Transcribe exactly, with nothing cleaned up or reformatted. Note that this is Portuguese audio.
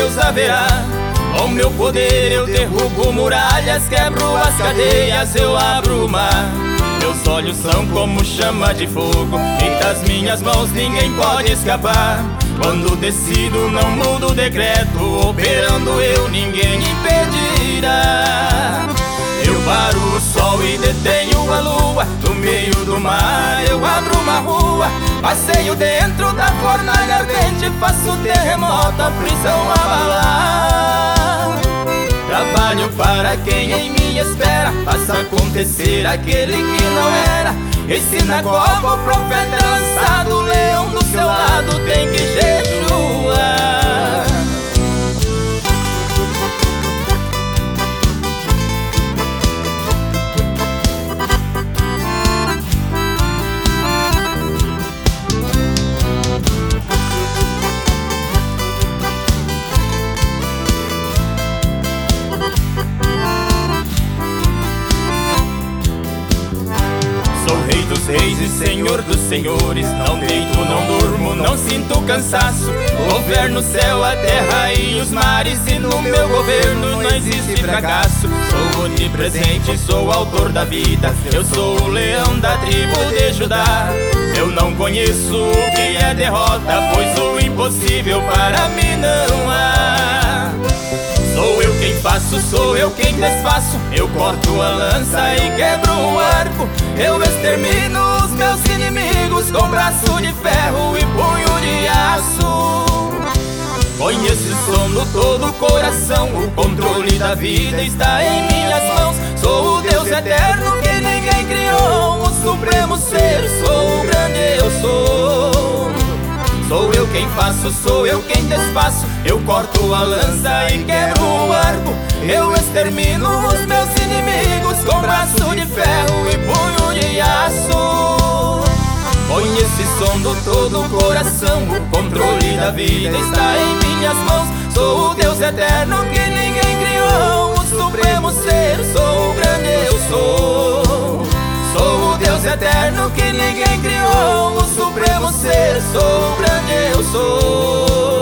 Deus haverá. Com meu poder eu derrubo muralhas, quebro as cadeias, eu abro o mar. Meus olhos são como chama de fogo, e das minhas mãos ninguém pode escapar. Quando decido não mudo o decreto, operando eu ninguém impedirá. Eu paro o sol e detenho a lua, no meio do mar eu abro uma rua. Passeio dentro da fornalha ardente, faço terremoto, a prisão abalar. Trabalho para quem em mim espera, faço acontecer aquele que não era. E se na cova o profeta é lançado, o leão do seu lado tem que jejuar. Sou rei dos reis e senhor dos senhores. Não deito, não durmo, não sinto cansaço. Governo o céu, a terra e os mares, e no meu governo não existe fracasso. Sou onipresente, sou autor da vida. Eu sou o leão da tribo de Judá. Eu não conheço o que é derrota, pois o impossível para mim não há. Sou eu quem faço, sou eu quem desfaço. Eu corto a lança e quebro o arco. Eu extermino os meus inimigos com braço de ferro e punho de aço. Conheço o som no todo o coração, o controle da vida está em minhas mãos. Sou o Deus eterno que ninguém criou, o supremo ser, sou o grande eu sou. Sou eu quem faço, sou eu quem desfaço. Eu corto a lança e quebro o arco. Eu extermino os meus inimigos com braço de ferro e punho de aço. Conheço esse som do todo o coração, o controle da vida está em minhas mãos. Sou o Deus eterno que ninguém criou, o supremo ser, sou o grande eu sou. Sou o Deus eterno que ninguém criou, o supremo ser, sou o grande eu sou.